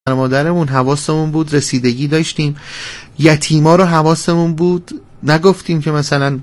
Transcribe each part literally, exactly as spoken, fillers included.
مادرمون حواسمون بود، رسیدگی داشتیم، یتیما رو حواسمون بود، نگفتیم که مثلا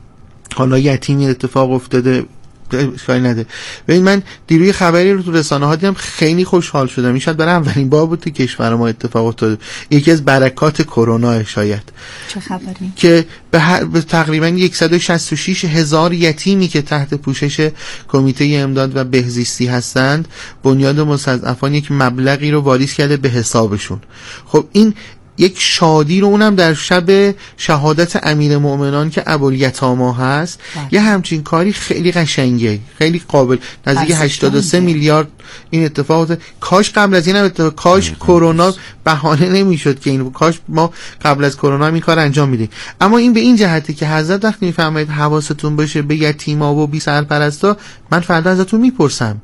حالا یتیمی اتفاق افتاده اشکالی نده. ببین من دیروی خبری رو تو رسانه ها دیدم، خیلی خوشحال شدم. این شاید برای اولین بار بود تو کشور ما اتفاق افتاده، یکی از برکات کرونا شاید. چه خبری؟ که به, هر... به تقریبا صد و شصت و شش هزار یتیمی که تحت پوشش کمیته امداد و بهزیستی هستند، بنیاد مستضعفان یک مبلغی رو واریز کرده به حسابشون. خب این یک شادی رو، اونم در شب شهادت امیر مؤمنان که ابوالیتاما هست، یه همچین کاری خیلی قشنگه، خیلی قابل، نزدیک هشتاد و سه میلیارد این اتفاق. کاش قبل از این هم اتفاق، کاش کرونا بهانه نمیشد که این، کاش ما قبل از کرونا این کار انجام میدیم. اما این به این جهته که حضرت وقتی میفرمایید حواستون باشه به یتیما و بی سرپرستا، من فردا ازتون میپرسم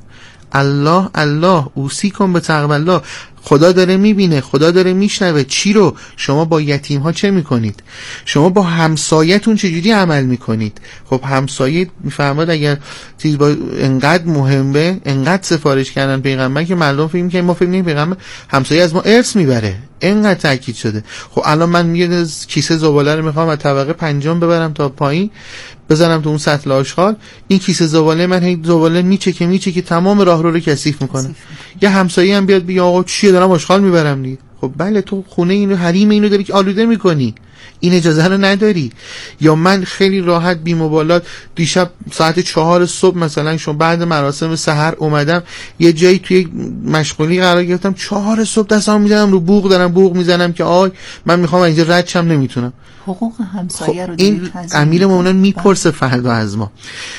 الله الله اوصیکم بتقوی الله، خدا داره میبینه، خدا داره میشنوه چی رو شما با یتیم ها چه میکنید، شما با همسایتون چجوری عمل میکنید. خب همسایه میفرماد اگر چیز با انقدر مهمه، انقدر سفارش کردن پیغمبر که مردم فکر میکنن ما فکر میکنیم پیغمبر همسایه از ما ارث میبره، اینقدر تاکید شده. خب الان من یه کیسه زباله رو میخوام از طبقه پنجم ببرم تا پایین بزنم تو اون سطل آشغال، این کیسه زباله من هی زباله میچه که میچه که تمام راه رو رو کثیف میکنه. یه همسایه هم بیاد بگه آقا چیه دارم آشغال میبرم دیگه. خب بله تو خونه اینو، حریم اینو داری که آلوده میکنی، این اجازه رو نداری. یا من خیلی راحت بی مبالات دیشب ساعت چهار صبح مثلا شما بعد مراسم سحر اومدم یه جایی توی مشغولی قرار گرفتم، چهار صبح دستام میزنم رو بوق، دارم بوق میزنم که آی من میخوام اینجا رد شم نمیتونم. حقوق همسایه خب رو این امیر مومنان میپرسه فردا از ما.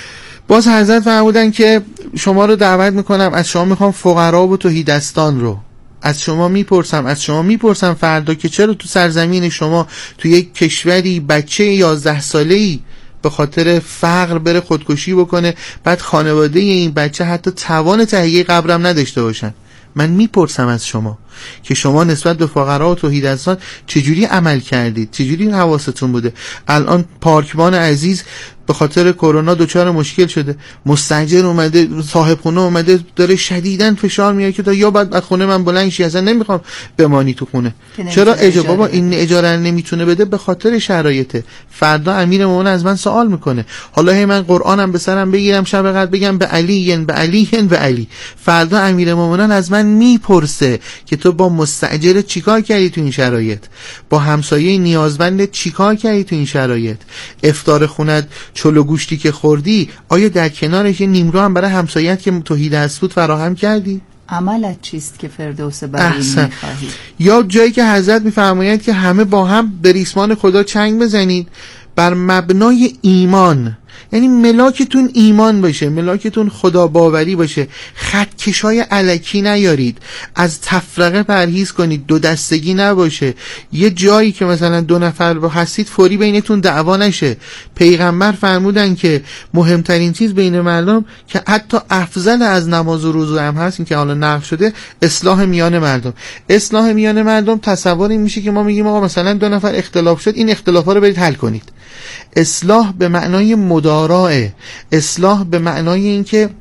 باز حضرت فرمودن که شما رو دعوت میکنم، از شما میخوام فقرا و تهیدستان رو از شما میپرسم، از شما میپرسم فردا که چرا تو سرزمین شما تو یک کشوری بچه یازده ساله‌ای به خاطر فقر بره خودکشی بکنه، بعد خانواده این بچه حتی توان تهیه قبرم نداشته باشن. من میپرسم از شما که شما نسبت به فقرا و تهیدستان چجوری عمل کردید، چجوری حواستون بوده. الان پارکبان عزیز به خاطر کرونا دچار مشکل شده، مستاجر اومده، صاحب خونه اومده داره شدیداً فشار میاره که تا یا بعد از خونه من بلند شی، اصلا نمیخوام بمانی تو خونه. چرا اجازه بابا این اجاره نمیتونه بده؟ به خاطر شرایطه. فردا امیر مومنان از من سوال میکنه. حالا هی من قرآنم به سرم بگیرم شب قدر بگم به علی به علی به علی، فردا امیر مومنان از من میپرسه که تو با مستاجر چیکار کردی تو این شرایط، با همسایه نیازمند چیکار کردی تو این شرایط، افطار خونت چلو گوشتی که خوردی آیا در کنارش یه نیمرو هم برای همسایت که توحید هست بود فراهم کردی؟ عملت چیست که فردوس برای میخواهی؟ یا جایی که حضرت میفرمایند که همه با هم به ریسمان خدا چنگ بزنید بر مبنای ایمان، یعنی ملاکتون ایمان باشه، ملاکتون خدا باوری باشه، خطکشای الکی نیارید، از تفرقه پرهیز کنید، دو دستگی نباشه، یه جایی که مثلا دو نفر با هستید فوری بینتون دعوا نشه. پیغمبر فرمودن که مهمترین چیز بین مردم که حتی افضل از نماز و روزه هم هست، این که حالا نقل شده، اصلاح میان مردم. اصلاح میان مردم تصور این میشه که ما میگیم آقا مثلا دو نفر اختلاف شد، این اختلافا رو برید حل کنید. اصلاح به معنای مداراه، اصلاح به معنای این که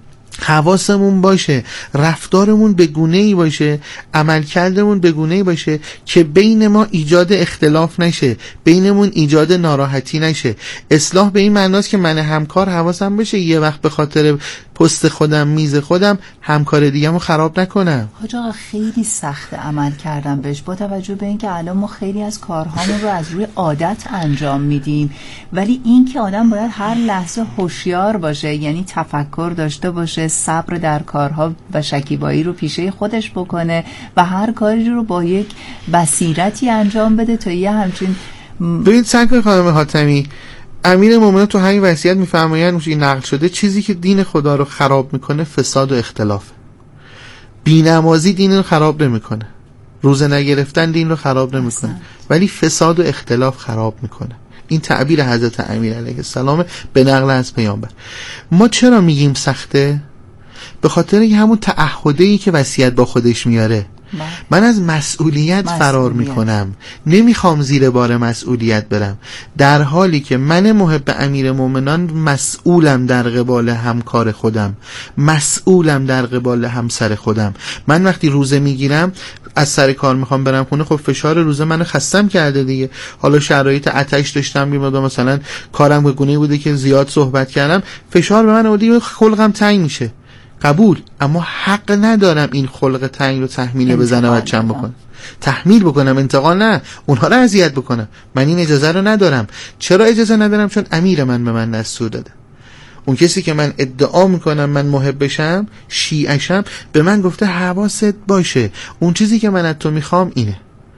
حواسمون باشه، رفتارمون به گونه‌ای باشه، عملکردمون به گونه‌ای باشه که بین ما ایجاد اختلاف نشه، بینمون ایجاد ناراحتی نشه. اصلاح به این معناست که من همکار حواسم باشه یه وقت به خاطر پست خودم، میز خودم، همکار دیگه‌مو خراب نکنم. حاج آقا خیلی سخت عمل کردن بهش، با توجه به اینکه الان ما خیلی از کارهامون رو از روی عادت انجام میدیم، ولی این که آدم باید هر لحظه هوشیار باشه، یعنی تفکر داشته باشه، صبر در کارها و شکیبایی رو پیشه خودش بکنه و هر کاری رو با یک بصیرتی انجام بده تا یه همچین. ببین سنگ خانم حاتمی، امیر مومنان تو همین وصیت میفرمایند، این نقل شده، چیزی که دین خدا رو خراب میکنه فساد و اختلاف. بی‌نمازی دین رو خراب نمیکنه، روزه نگرفتن دین رو خراب نمیکنه، ولی فساد و اختلاف خراب میکنه. این تعبیر حضرت امیر علیه السلام به نقل از پیامبر. ما چرا میگیم سخته؟ به خاطر همون تعهدی که وصیت با خودش میاره. من از مسئولیت, مسئولیت فرار میکنم، نمیخوام زیر بار مسئولیت برم، در حالی که من محب امیر مومنان مسئولم در قبال همکار خودم، مسئولم در قبال همسر خودم. من وقتی روزه میگیرم از سر کار میخوام برم خونه، خب فشار روزه منو خستم کرده دیگه، حالا شرایط آتش داشتم، میمادم مثلا کارم به گونه‌ای بوده که زیاد صحبت کردم، فشار به من آورده، خلقم تنگ میشه، قبول، اما حق ندارم این خلق تنگ رو تحمیل بزنم و چند بکنم، تحمیل بکنم، انتقال نه، اونها رو اذیت بکنم، من این اجازه رو ندارم. چرا اجازه ندارم؟ چون امیر من به من دستور داده. اون کسی که من ادعا میکنم من محبشم، شیعشم، به من گفته حواست باشه اون چیزی که من از تو میخوام اینه.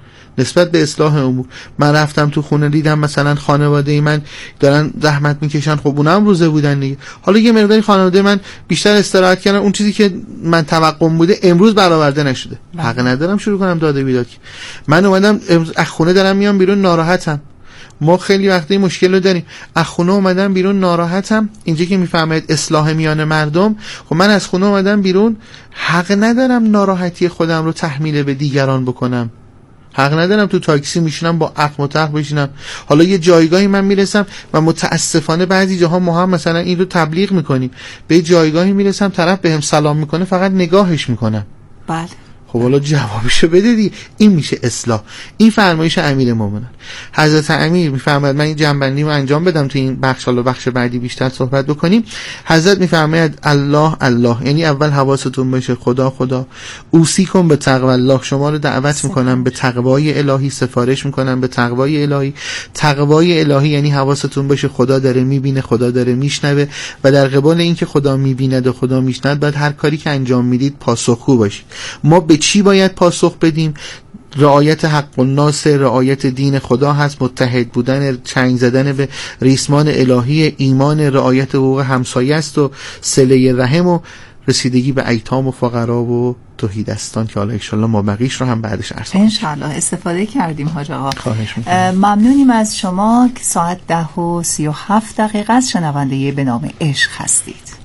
نسبت به اصلاح امور، من رفتم تو خونه دیدم مثلا خانواده من دارن زحمت میکشن، خب اونا هم روزه بودن دیگه، حالا یه مقداری خانواده من بیشتر استراحت کردن، اون چیزی که من توقعم بوده امروز برآورده نشده، حق ندارم شروع کنم داده بیداد. من اومدم امروز از خونه دارم میام بیرون ناراحتم، ما خیلی وقتی مشکل رو داریم، از خونه اومدم بیرون ناراحتم، اینجا که میفهمید اصلاح میان مردم، خب من از خونه اومدم بیرون، حق ندارم ناراحتی خودم رو تحمیل به دیگران بکنم، حق ندارم تو تاکسی میشینم با عقل متعق بشینم. حالا یه جایگاهی من میرسم و متاسفانه بعضی جاها ما هم مثلا این رو تبلیغ میکنیم، به جایگاهی میرسم طرف بهم سلام میکنه فقط نگاهش میکنم. بله. خب حالا جوابشو بده دی. این میشه اصلاح. این فرمایش امیر مومنان. حضرت امیر میفرماید، من این جنبندی رو انجام بدم تو این بخش، حالا بخش بعدی بیشتر صحبت بکنیم. حضرت میفرماید الله الله، یعنی اول حواستون باشه خدا خدا، اوصیکم به تقوی الله، شما رو دعوت میکنم به تقوای الهی، سفارش میکنم به تقوای الهی. تقوای الهی یعنی حواستون باشه خدا داره میبینه، خدا داره میشنوه، و در قبال اینکه خدا میبیند و خدا میشنود باید هر کاری که انجام میدید پاسخگو باشید. ما به چی باید پاسخ بدیم؟ رعایت حق الناس، رعایت دین خدا هست، متحد بودن، چنگ زدن به ریسمان الهی، ایمان، رعایت حقوق همسایه است و صله رحم و رسیدگی به ایتام و فقرا و توحیدستان که حالا انشالله ما بقیش رو هم بعدش عرض کنیم. انشالله استفاده کردیم حاج آقا. خواهش می‌کنم. ممنونیم از شما که ساعت ده و سی و هفت دقیقه از شنونده به نام عشق هستید.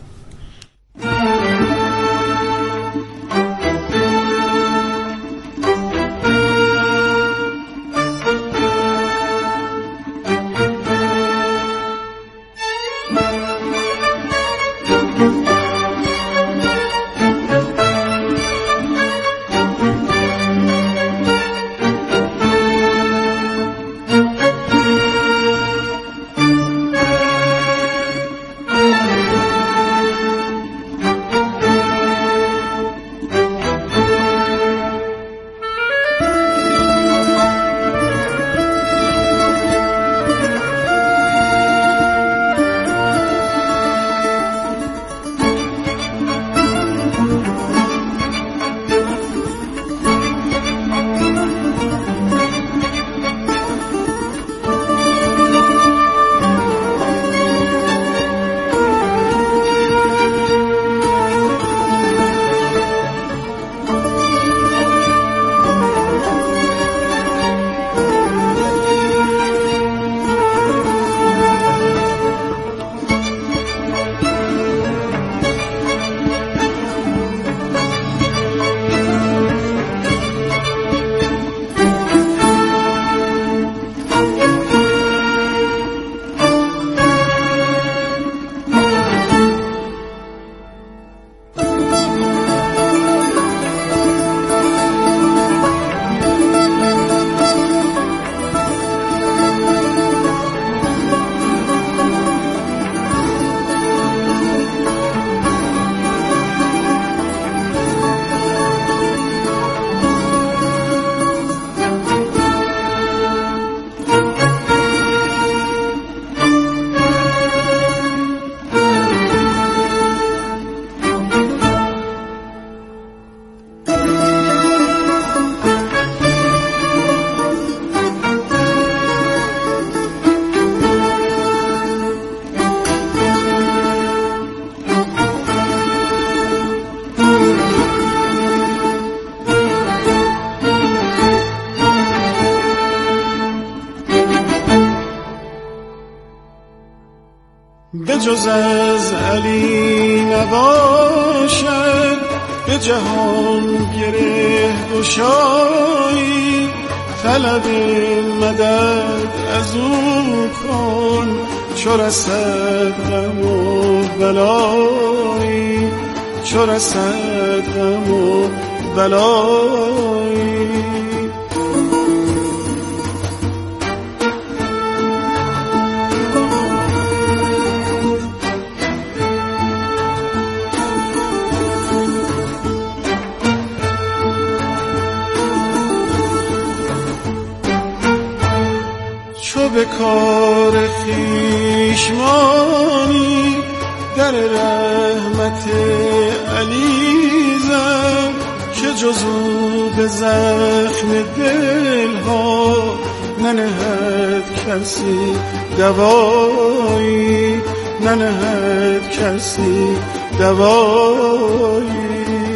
بجز از علی نباشد به جهان گره گشایی، طلب مدد از او کن چو رسد غم و بلایی، چو رسد غم و بلایی. چو به کار خویش مانی در رحمت علی زن، که جز او به زخم دلها ننهد کسی دوایی، ننهد کسی دوایی.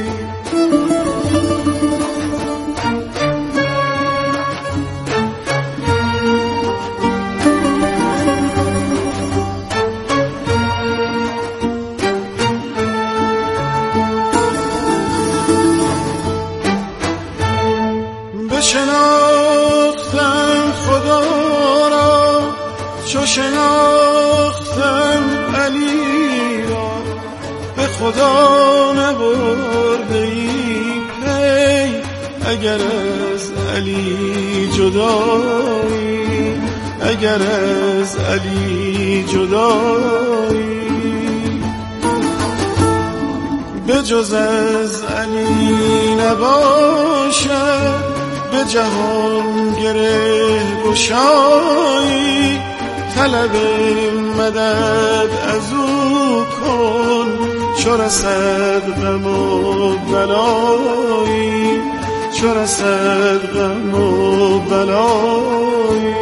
شناختم خدا را چو شناختم علی را، به خدا نبرده ای پی اگر از علی جدایی، اگر از علی جدایی. به جز از علی نباشد به جهان گره گشایی، طلب مدد از او کن چو رسد غم و بلایی، چو رسد غم و بلایی.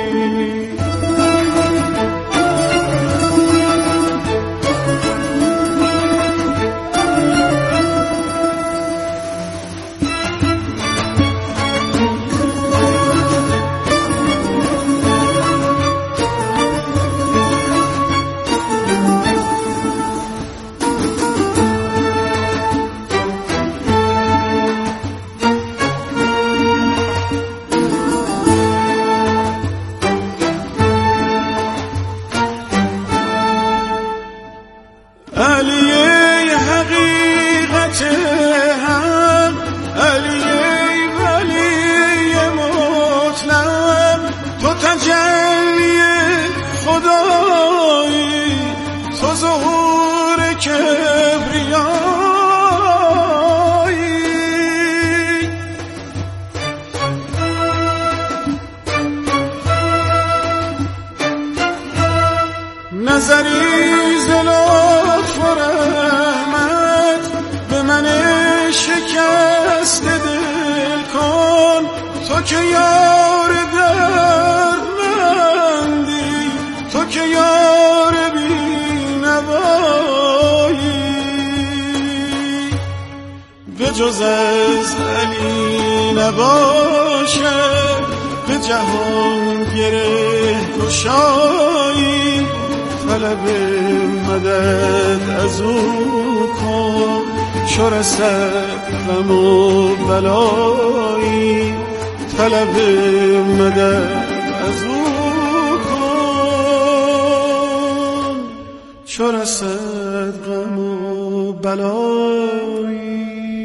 نظری ز لطف و رحمت به من شکست دل کن، تو که یار دردمندی، تو که یار بی‌نوایی. به جز از علی نباشد به جهان گره گشایی، طلب مدد از او کن چو رسد غم و بلایی، طلب مدد از او کن چو رسد غم و بلایی.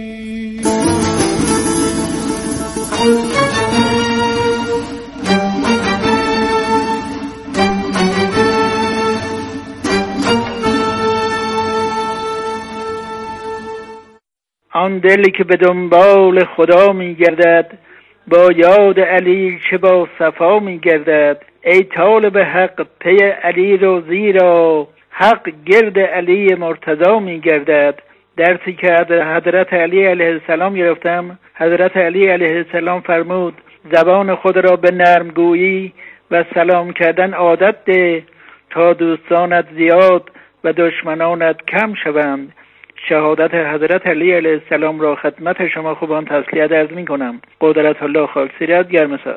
آن دلی که به دنبال خدا می گردد، با یاد علی چه با صفا می گردد. ای طالب حق پی علی رو، زیرا حق گرد علی مرتضی می گردد. درسی که حضرت علی علیه السلام گرفتم، حضرت علی علیه السلام فرمود زبان خود را به نرمگویی و سلام کردن عادت ده تا دوستانت زیاد و دشمنانت کم شوند. شهادت حضرت علی علیه السلام را خدمت شما خوبان تسلیت عرض می کنم. قدرت الله خاکسیرت گرمسار.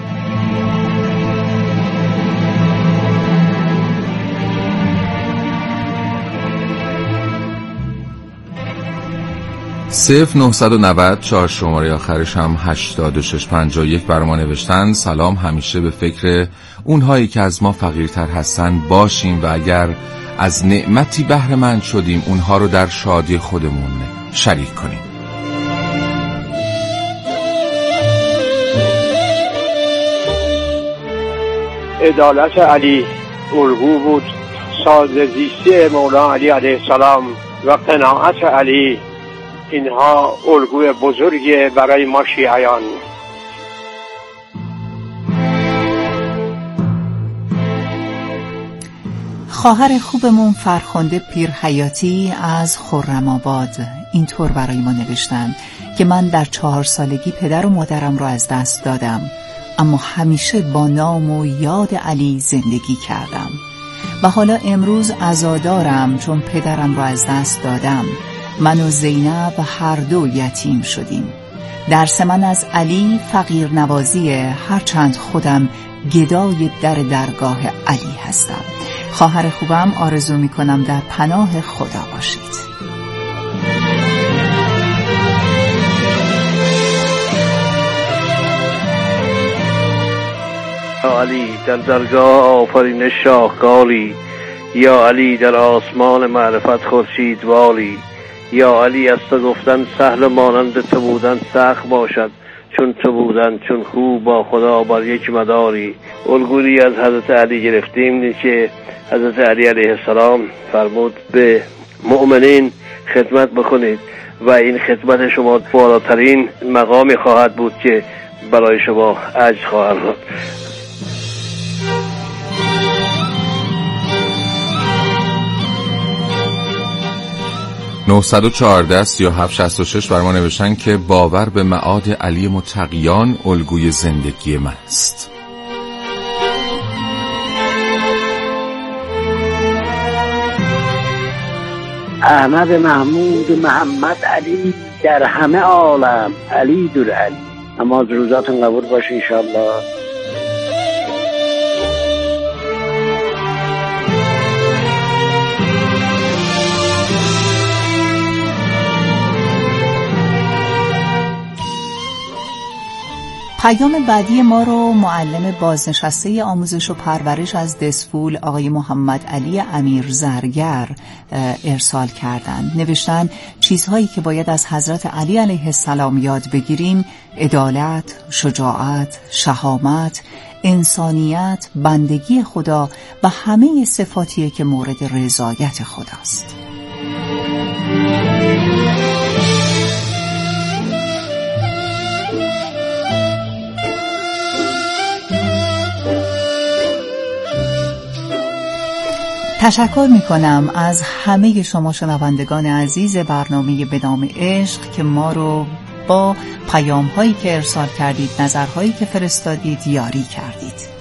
صفر نهصد و نود چهار شماره آخرش هم هشتاد و شش پنجاه و یک بر ما نوشتن سلام، همیشه به فکر اونهایی که از ما فقیرتر هستن باشیم و اگر از نعمتی بهره مند شدیم اونها رو در شادی خودمون شریک کنیم. عدالت علی الگو بود، ساززیستی مولانا علی علیه السلام و قناعت علی، اینها الگوی بزرگی برای ما شیعیان. خواهر خوبمون فرخنده پیرحیاتی از خرم‌آباد اینطور برای ما نوشتن که من در چهار سالگی پدر و مادرم را از دست دادم، اما همیشه با نام و یاد علی زندگی کردم و حالا امروز عزادارم چون پدرم را از دست دادم. من و زینب هر دو یتیم شدیم. درس من از علی فقیر نوازیه، هرچند خودم گدای در درگاه علی هستم. خواهر خوبم آرزو می کنم در پناه خدا باشید. یا علی در درگاه آفرین شاهکاری، یا علی در آسمان معرفت خورشید والی، یا علی از تو گفتن سهل مانند تو بودن سخت باشد، چون تو بودن چون خوب با خدا بر یک مداری. الگویی از حضرت علی گرفتیم که حضرت علی علیه السلام فرمود به مؤمنین خدمت بکنید و این خدمت شما بالاترین مقامی خواهد بود که برای شما اجر خواهد بود. نه یک چهار سه هفت شش شش بر ما نوشتن که باور به معاد علی متقیان الگوی زندگی من است. احمد محمود محمد علی در همه عالم علی در علی. نماز روزاتون قبول باشه انشالله. پیام بعدی ما رو معلم بازنشسته آموزش و پرورش از دسفول آقای محمد علی امیر زرگر ارسال کردند. نوشتن چیزهایی که باید از حضرت علی علیه السلام یاد بگیریم: عدالت، شجاعت، شهامت، انسانیت، بندگی خدا و همه صفاتیه که مورد رضایت خداست. تشکر می کنم از همه شما شنوندگان عزیز برنامه به نام عشق که ما رو با پیام هایی که ارسال کردید، نظرهایی که فرستادید یاری کردید.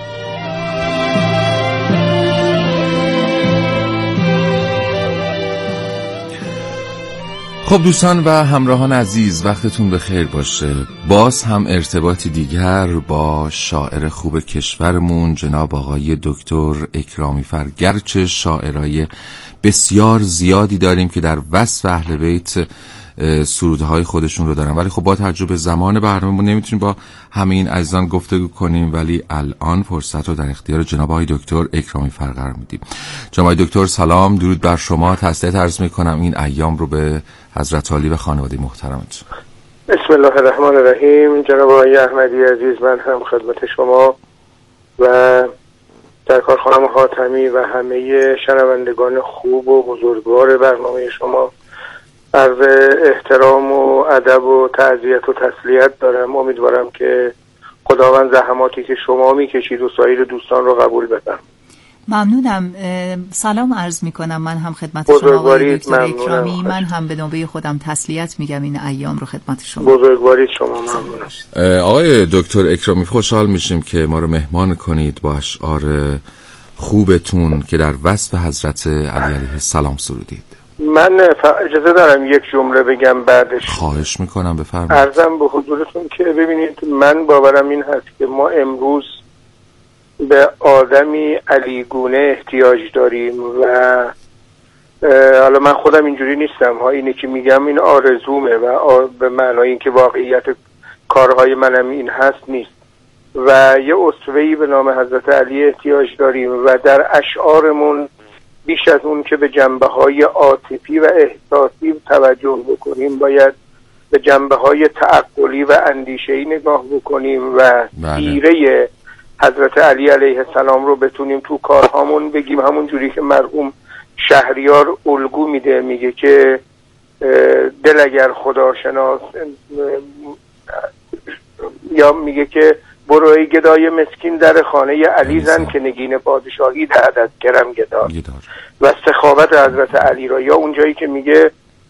خب دوستان و همراهان عزیز، وقتتون بخیر باشه. باز هم ارتباطی دیگر با شاعر خوب کشورمون جناب آقای دکتر اکرامی فر. گرچه شاعرای بسیار زیادی داریم که در وصف اهل بیت سرودهای خودشون رو دارن، ولی خب با توجه به زمان برنامه‌مون نمیتونیم با همه این عزیزان گفتگو کنیم، ولی الان فرصت رو در اختیار جناب آقای دکتر اکرامی فر قرار میدیم. جناب آقای دکتر سلام، درود بر شما. تسلیت عرض میکنم این ایام رو به حضرت عالی و خانواده محترمتون. بسم الله الرحمن الرحیم. جناب آقای احمدی عزیز، من هم خدمت شما و در کارخانه حاتمی و همه شنوندگان خوب و بزرگوار برنامه شما عرض احترام و ادب و تعزیت و تسلیت دارم. امیدوارم که خداوند زحماتی که شما میکشید و سایر دوستان رو قبول بدم. ممنونم. سلام عرض میکنم من هم خدمت شما آقای دکتر اکرامی. من هم به نوبه خودم تسلیت میگم این ایام رو خدمت شما. بزرگوارید شما. ممنونم. آقای دکتر اکرامی، خوشحال میشیم که ما رو مهمان کنید با اشعار خوبتون که در وصف حضرت علی علیه السلام سرودید. من اجازه دارم یک جمله بگم بعدش؟ خواهش میکنم بفرمایید. عرضم به حضورتون که ببینید، من باورم این هست که ما امروز به آدمی علیگونه احتیاج داریم و حالا من خودم اینجوری نیستم ها، اینه که میگم این آرزومه و به معنای این که واقعیت کارهای منم این هست نیست و یه اسوه‌ای به نام حضرت علی احتیاج داریم و در اشعارمون بیش از اون که به جنبه‌های عاطفی و احساسی توجه بکنیم، باید به جنبه‌های تعقلی و اندیشه‌ای نگاه بکنیم و سیره حضرت علی علیه السلام رو بتونیم تو کارهامون بگیم، همون جوری که مرحوم شهریار الگو میده، میگه که دل اگر خدا شناس، یا میگه که برو ای گدای مسکین در خانه علی زن که نگین پادشاهی دهد از کرم گدار و سخاوت حضرت علی را. یا اونجایی که میگه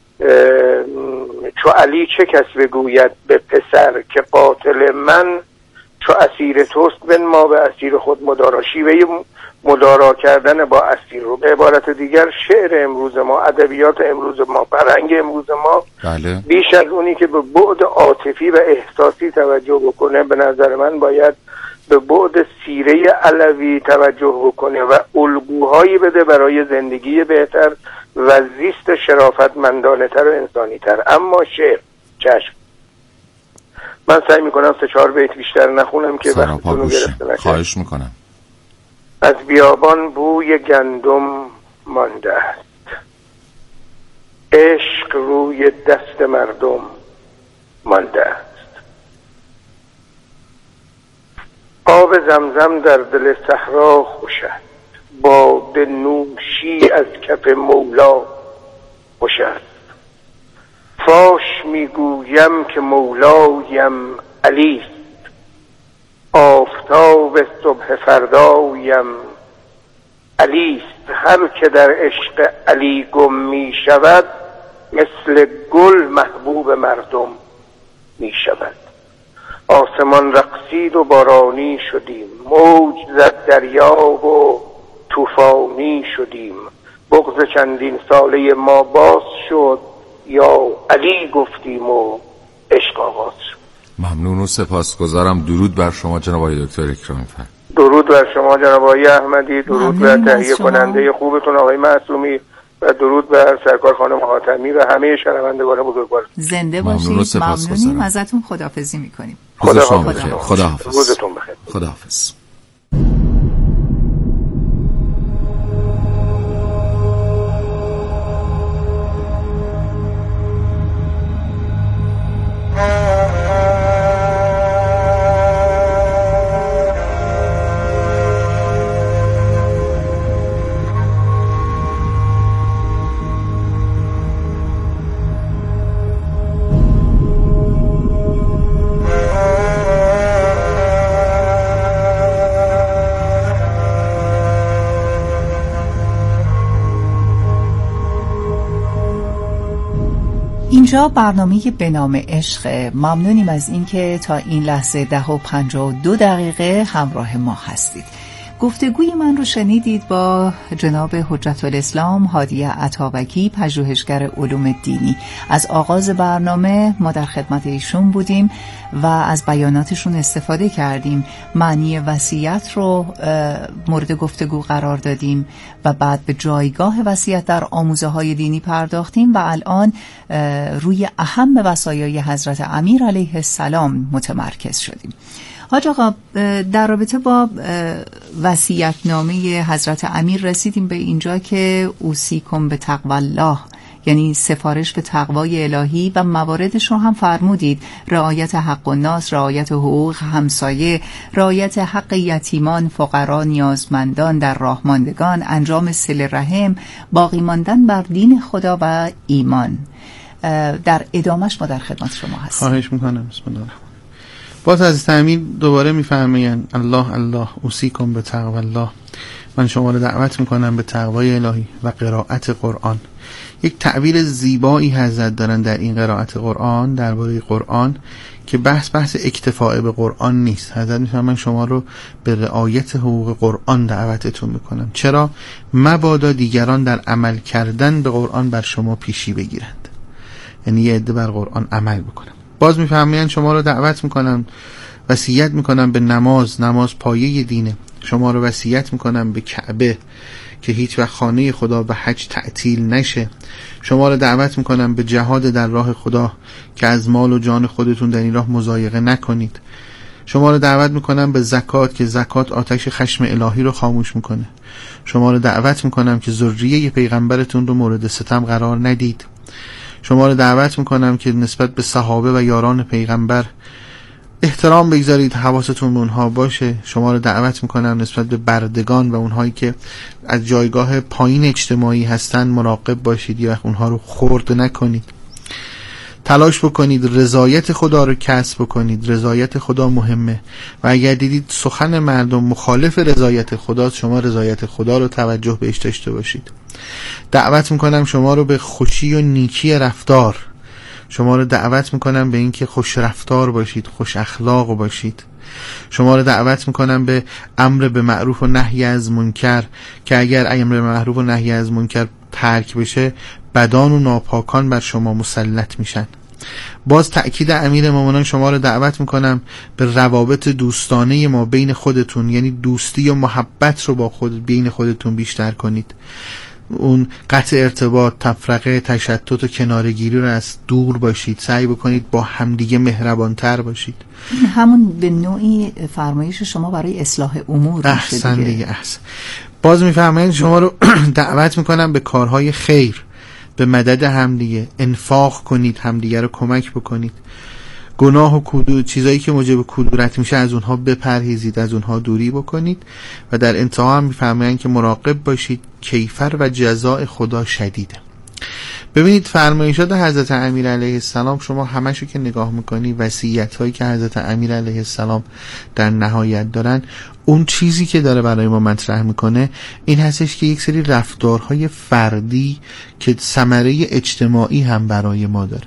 چو علی چه کس بگوید به پسر که قاتل من چو اسیر توست بن ما به اسیر خود مدارا. شیوه مدارا کردن با اسیر رو، به عبارت دیگر شعر امروز ما، ادبیات امروز ما، فرهنگ امروز ما بله. بیش از اونی که به بعد عاطفی و احساسی توجه بکنه، به نظر من باید به بعد سیره علوی توجه بکنه و الگوهایی بده برای زندگی بهتر و زیست شرافتمندانه تر و انسانی تر. اما شعر چشم، من سعی میکنم سه چهار بیت بیشتر نخونم که وقتتون رو گرفته نشه. خواهش میکنم. از بیابان بوی گندم مانده است، عشق روی دست مردم مانده است. آب زمزم در دل صحرا خوش است، باد نوشی از کف مولا خوش است. فاش میگویم که مولایم علی است، آفتاب صبح فردایم علی است. هر که در عشق علی گم می شود، مثل گل محبوب مردم می شود. آسمان رقصید و بارانی شدیم، موج زد دریا و طوفانی شدیم. بغض چندین ساله ما باز شد، یا علی گفتیم و عشق آغاز شد. ممنون و سپاسگزارم. درود بر شما جناب آقای دکتر اکرامی فرد. درود بر شما جناب آقای احمدی، درود بر تهیه کننده خوبتون آقای معصومی و درود بر سرکار خانم حاتمی و همه شنوندگان بزرگوار. زنده باشید. ممنونیم ازتون. خداحافظی میکنیم. خدا حافظ. خدا حافظ. روزتون بخیر. خدا حافظ. اینجا برنامه به نام عشق. ممنونیم از اینکه تا این لحظه ده و پنجاه و دو دقیقه همراه ما هستید. گفتگوی من رو شنیدید با جناب حجت الاسلام هادی عطابکی، پژوهشگر علوم دینی. از آغاز برنامه ما در خدمت ایشون بودیم و از بیاناتشون استفاده کردیم. معنی وصیت رو مورد گفتگو قرار دادیم و بعد به جایگاه وصیت در آموزه های دینی پرداختیم و الان روی اهم وصایای حضرت امیر علیه السلام متمرکز شدیم. حاج آقا، در رابطه با وصیت‌نامه حضرت امیر رسیدیم به اینجا که اوصیکم به تقوی الله، یعنی سفارش به تقوای الهی و مواردش رو هم فرمودید: رعایت حق الناس، رعایت حقوق همسایه، رعایت حق یتیمان، فقرا، نیازمندان، در راه ماندگان، انجام صله رحم، باقی ماندن بر دین خدا و ایمان. در ادامهش ما در خدمت شما هستیم. خواهش میکنم. بسم الله. باز از تعمین دوباره میفرمایند الله الله اوصیکم به تقوی الله، من شما رو دعوت میکنم به تقوای الهی و قرائت قرآن. یک تعبیر زیبایی حضرت دارن در این قرائت قرآن، درباره قرآن، که بحث بحث اکتفاء به قرآن نیست. حضرت میفرمایند من شما رو به رعایت حقوق قرآن دعوتتون میکنم. چرا؟ مبادا دیگران در عمل کردن به قرآن بر شما پیشی بگیرند، یعنی یه عده بر قرآن عمل بکنم. باز میفهمین شما رو دعوت میکنم، وصیت میکنم به نماز. نماز پایه دینه. شما رو وصیت میکنم به کعبه که هیچ وقت خانه خدا به حج تعطیل نشه. شما رو دعوت میکنم به جهاد در راه خدا که از مال و جان خودتون در این راه مضایقه نکنید. شما رو دعوت میکنم به زکات که زکات آتش خشم الهی رو خاموش میکنه. شما رو دعوت میکنم که ذریه پیغمبرتون رو مورد ستم قرار ندید. شما رو دعوت میکنم که نسبت به صحابه و یاران پیغمبر احترام بگذارید، حواستون به اونها باشه. شما رو دعوت میکنم نسبت به بردگان و اونهایی که از جایگاه پایین اجتماعی هستن مراقب باشید یا اونها رو خرد نکنید. تلاش بکنید رضایت خدا رو کسب بکنید. رضایت خدا مهمه و اگر دیدید سخن مردم مخالف رضایت خداست، شما رضایت خدا رو توجه بهش داشته باشید. دعوت میکنم شما رو به خوشی و نیکی رفتار، شما رو دعوت میکنم به اینکه خوش رفتار باشید، خوش اخلاق باشید. شما رو دعوت میکنم به امر به معروف و نهی از منکر، که اگر امر به معروف و نهی از منکر ترک بشه بدان و ناپاکان بر شما مسلط میشن. باز تأکید امیر مومنان شما رو دعوت میکنم به روابط دوستانه ما بین خودتون، یعنی دوستی و محبت رو با خود بین خودتون بیشتر کنید. اون قطع ارتباط، تفرقه، تشتت و کنارگیری رو از دور باشید. سعی بکنید با همدیگه مهربانتر باشید. همون به نوعی فرمایش شما برای اصلاح امور میشه. احسن دیگه احسن. باز میفرمایید شما رو دعوت میکنم به کارهای خیر، به مدد همدیگه، انفاق کنید، همدیگه رو کمک بکنید. گناه و کدور، چیزایی که موجب کدورت میشه از اونها بپرهیزید، از اونها دوری بکنید. و در انتها هم میفرمایند که مراقب باشید، کیفر و جزاء خدا شدیده. ببینید فرمایشات حضرت امیر علیه السلام شما همشو که نگاه میکنی، وصیت هایی که حضرت امیر علیه السلام در نهایت دارن، اون چیزی که داره برای ما مطرح میکنه این هستش که یک سری رفتارهای فردی که ثمره اجتماعی هم برای ما داره.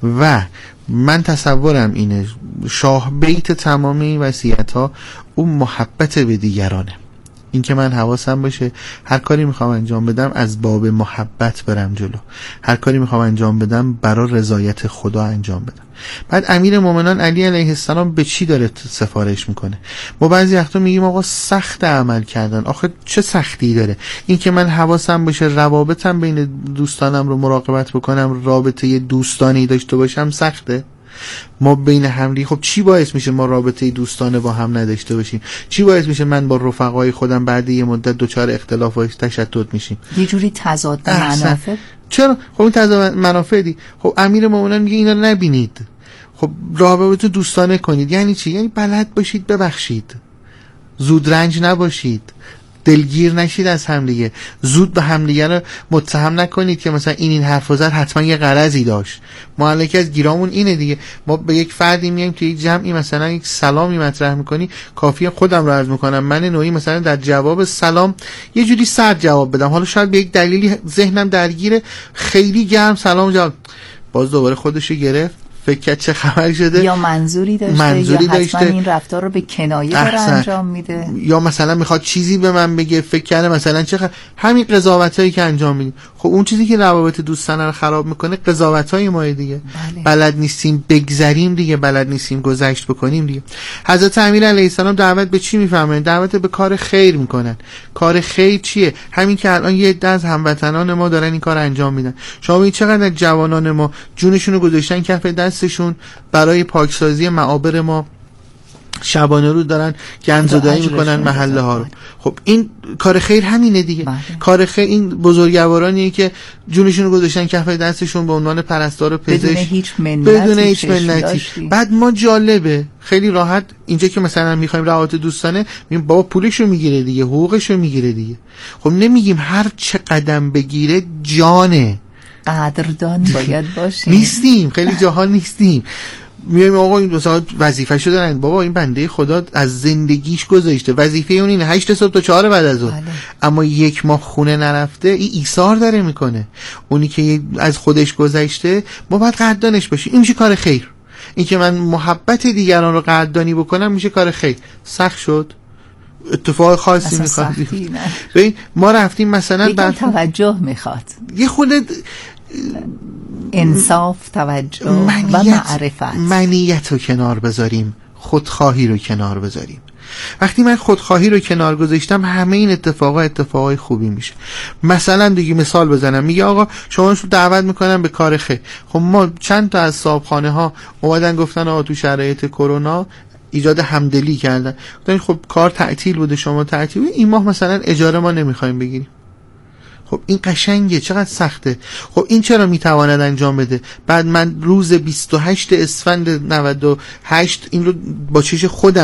و من تصورم اینه شاه بیت تمام این وصیت ها اون محبت به دیگرانه. این که من حواسم باشه هر کاری میخوام انجام بدم از باب محبت برم جلو، هر کاری میخوام انجام بدم برای رضایت خدا انجام بدم. بعد امیر مومنان علی علیه السلام به چی داره سفارش میکنه؟ ما بعضی وقتا میگیم آقا سخت عمل کردن. آخه چه سختی داره؟ این که من حواسم باشه روابطم بین دوستانم رو مراقبت بکنم، رابطه دوستانی داشته باشم سخته؟ ما بین همدیگه خب چی باعث میشه ما رابطه دوستانه با هم نداشته باشیم؟ چی باعث میشه من با رفقای خودم بعد یه مدت دچار اختلاف و تشتت میشیم؟ یه جوری تضاد منافع. چرا؟ خب این تضاد منافع دی. خب امیر مومنان میگه اینا نبینید، خب رابطه دوستانه کنید. یعنی چی؟ یعنی بلد باشید ببخشید، زود رنج نباشید، دلگیر نشید از همدیگه، زود به همدیگه رو متهم نکنید که مثلا این این حرفو زد حتما یه غرضی داشت. ما الان که از گیرامون اینه دیگه، ما به یک فردی میایم که یک جمعی مثلا یک سلامی مطرح میکنی، کافیه خودم رو عرض میکنم من نوعی مثلا در جواب سلام یه جوری سرد جواب بدم، حالا شاید به یک دلیلی ذهنم درگیره، خیلی گرم سلام جواب، باز دوباره خودشو گرفت، فکر کرد چه خبر شده، یا منظوری داشته منظوری یا حتما داشته. این رفتار رو به کنایه داره انجام میده، یا مثلا میخواد چیزی به من بگه، فکر کرده مثلا چه خبر. همین قضاوتایی که انجام میدیم، خب اون چیزی که روابط دوستانه رو خراب میکنه قضاوتای ما دیگه. بله. بلد نیستیم بگذریم دیگه، بلد نیستیم گذشت بکنیم دیگه. حضرت امیر علیه السلام دعوت به چی میفهمن؟ دعوت به کار خیر میکنن. کار خیر چیه؟ همین که الان یه عده از هموطنان ما دارن این کار انجام میدن. شما ببینید چقدر جوانان ما جونشون رو گذاشتن کف دستشون برای پاکسازی معابر ما، شبانه رو دارن گندزدایی میکنن محله ها رو. خب این کار خیر همینه دیگه. بله. کار خیر این بزرگوارانیه که جونشون رو گذاشتن کف دستشون به عنوان پرستار و پزشک، بدون هیچ منتی، بدون هیچ منتی. بعد ما جالبه خیلی راحت اینجا که مثلا میخوایم روابط دوستانه میگیم بابا پولشو میگیره دیگه، حقوقشو میگیره دیگه. خب نمیگیم هر چه قدم بگیره جانه، قدردان باید باشیم. نیستیم، خیلی جاها نیستیم. میایم آقا این دو ساعت وظیفه شو دارن، بابا این بنده خدا از زندگیش گذاشته، وظیفه اون اینه هشت صبح تا چهار بعد از اون. بله. اما یک ماه خونه نرفته، این ایثار داره میکنه. اونی که از خودش گذشته ما باید قدردانش باشیم. این میشه کار خیر. این که من محبت دیگران رو قدردانی بکنم میشه کار خیر. سخت شد، اتفاق خاصی میخواد. ببین ما رفتیم مثلا بر توجه میخواد، یه خودت انصاف، توجه منیت و معرفت. منیت رو کنار بذاریم، خودخواهی رو کنار بذاریم. وقتی من خودخواهی رو کنار گذاشتم همه این اتفاقا اتفاقای خوبی میشه. مثلا دیگه مثال بزنم، میگه آقا شما رو دعوت میکنم به کار خیر. خب ما چند تا از صاحبخانه ها اومدن گفتن آقا تو شرایط کرونا ایجاد همدلی کردن، گفتن خب کار تعطیل بوده، شما تعطیل این ماه مثلا اجاره ما نمیخوایم بگیریم. خب این قشنگه، چقدر سخته. خب این چرا میتواند انجام بده؟ بعد من روز بیست و هشتم اسفند نود و هشت این رو با چش خودم